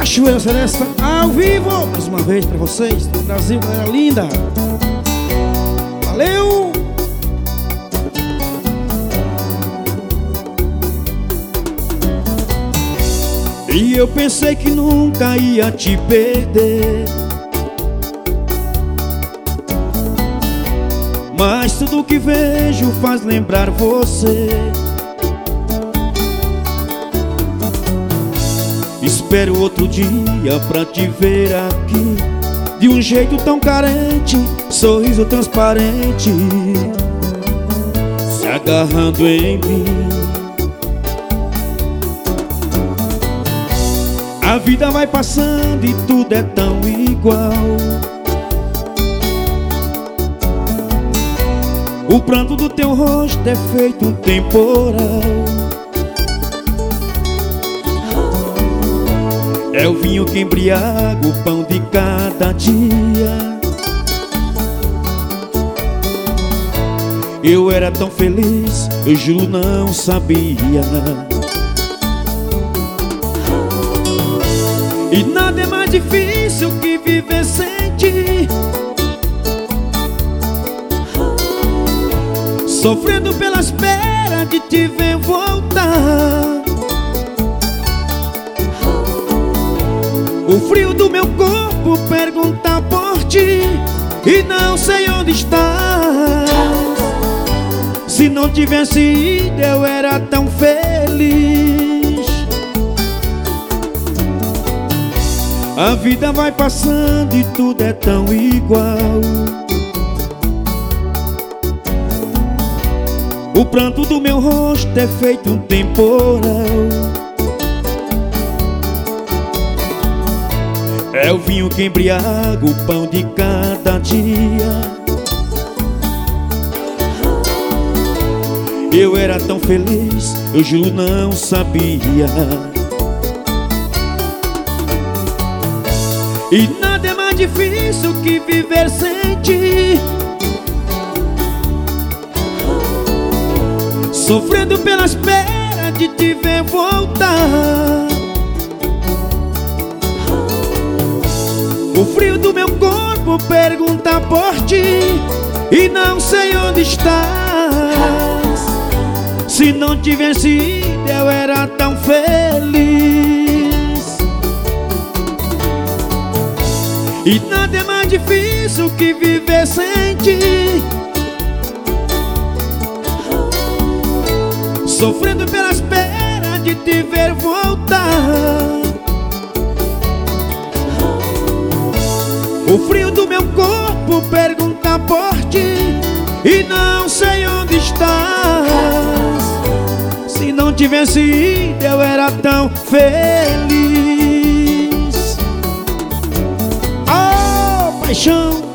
Cachoeira Seresta ao vivo, mais uma vez pra vocês do Brasil, galera linda. Valeu! E eu pensei que nunca ia te perder, mas tudo que vejo faz lembrar você. Espero outro dia pra te ver aqui, de um jeito tão carente, sorriso transparente, se agarrando em mim. A vida vai passando e tudo é tão igual. O pranto do teu rosto é feito um temporal. É o vinho que embriaga o pão de cada dia. Eu era tão feliz, eu juro não sabia. E nada é mais difícil que viver sem ti, sofrendo pela espera de te ver voltar. O frio do meu corpo pergunta por ti e não sei onde estás. Se não tivesse ido eu era tão feliz. A vida vai passando e tudo é tão igual. O pranto do meu rosto é feito um temporal. É o vinho que embriaga o pão de cada dia. Eu era tão feliz, eu juro não sabia. E nada é mais difícil que viver sem ti, sofrendo pela espera de te ver voltar. O frio do meu corpo pergunta por ti e não sei onde estás. Se não tivesse ido eu era tão feliz. E nada é mais difícil que viver sem ti, sofrendo pela espera de te ver voltar. O frio do meu corpo pergunta por ti e não sei onde estás. Se não tivesse ido eu era tão feliz. Oh, paixão!